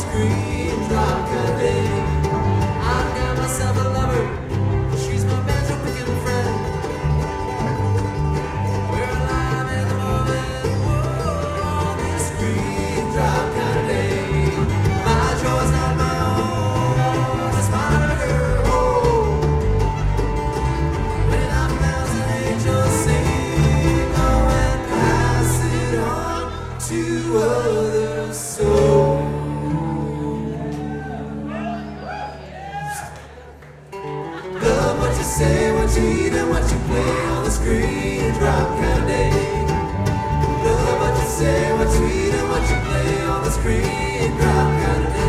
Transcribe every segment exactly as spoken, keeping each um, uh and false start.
screen drop kind of day. I've got myself a lover, she's my banjo picking friend. We're alive in the moment, whoa, on this screen drop kind of day. My joy's not my own, it's mine and her. When a thousand angels sing, oh, and pass it on to other souls. Love what you say, what you eat, and what you play on the screen drop kind of day. Love what you say, what you eat, and what you play on the screen drop kind of day.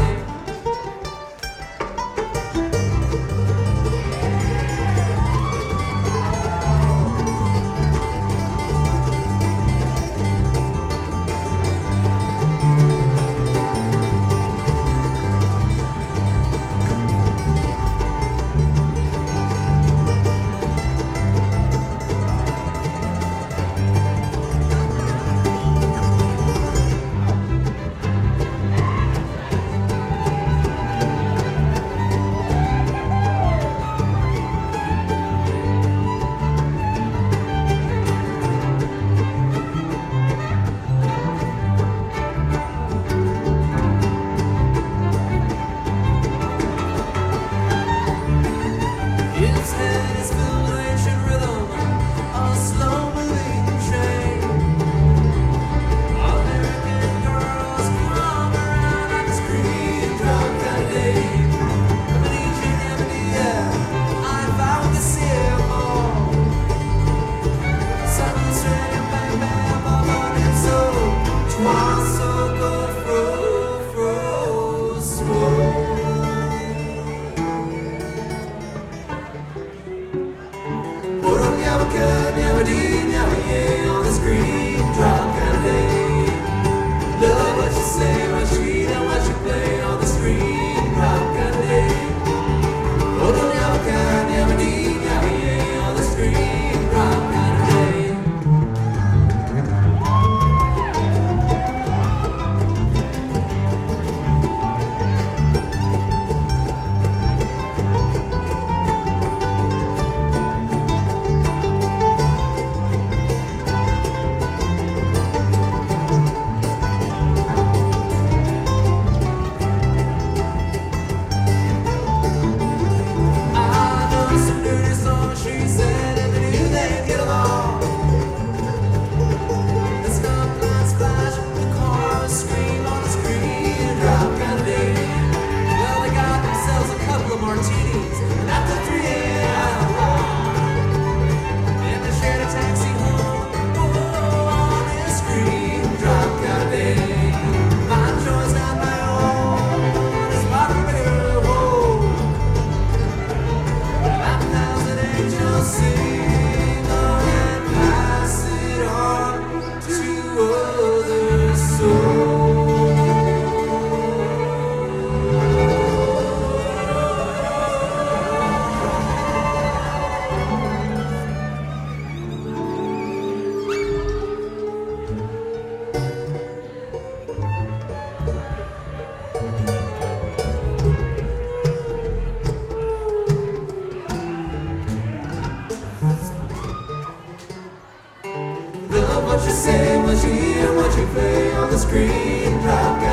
His head is filled with ancient rhythm, a slow-moving train. American girls come around on the screen drop kind of day. From ancient Ebony, yeah, I thought we could see them all. Suddenly straight and bang bang, bum on and so, twice so go fro fro swole. Never did, never yeah, on the screen drop kind of day. Love what you say, what you eat, and what you play on the screen drop kind of day. Oh, never can, never did, never yeah, on the screen drop kind of day. Martinis, and after three a m and they shared a taxi home, whoa, on this screen drop kind of day. My joy's not my own, it's my real home. A thousand angels sing, oh, and pass it on to other souls. Love what you say, what you hear, what you play on the screen drop.